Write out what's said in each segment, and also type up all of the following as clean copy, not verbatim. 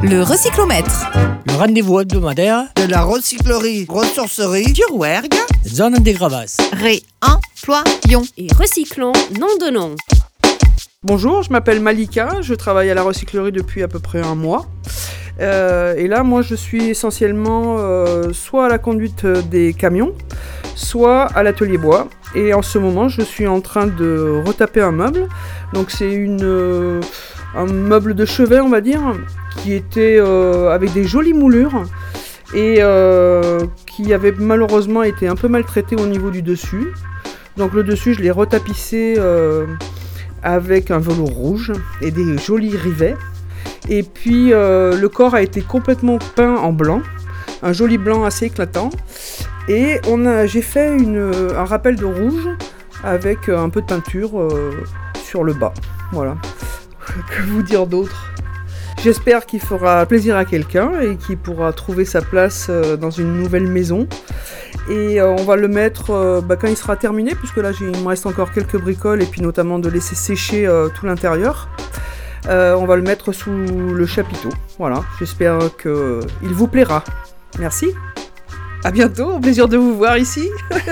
Le recyclomètre. Le rendez-vous hebdomadaire de la recyclerie ressourcerie du Rouergue, zone des Gravasses. Réemployons et recyclons, nom de nom. Bonjour, je m'appelle Malika, je travaille à la recyclerie depuis à peu près un mois. Et là, moi, je suis essentiellement soit à la conduite des camions, soit à l'atelier bois. Et en ce moment, je suis en train de retaper un meuble. Donc c'est un meuble de chevet, on va dire, qui était avec des jolies moulures et qui avait malheureusement été un peu maltraité au niveau du dessus. Donc le dessus, je l'ai retapissé avec un velours rouge et des jolis rivets. Et puis le corps a été complètement peint en blanc, un joli blanc assez éclatant. Et j'ai fait un rappel de rouge avec un peu de peinture sur le bas. Voilà. Que vous dire d'autre ? J'espère qu'il fera plaisir à quelqu'un et qu'il pourra trouver sa place dans une nouvelle maison. Et on va le mettre quand il sera terminé, puisque là il me reste encore quelques bricoles et puis notamment de laisser sécher tout l'intérieur. On va le mettre sous le chapiteau. Voilà, j'espère qu'il vous plaira. Merci. À bientôt, au plaisir de vous voir ici.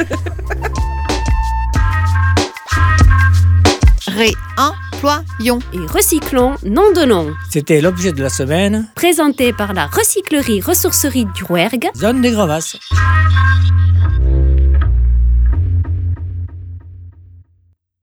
Réemployons et recyclons, nom de nom. C'était l'objet de la semaine, Présenté par la recyclerie ressourcerie du Rouergue, zone des Gravasses.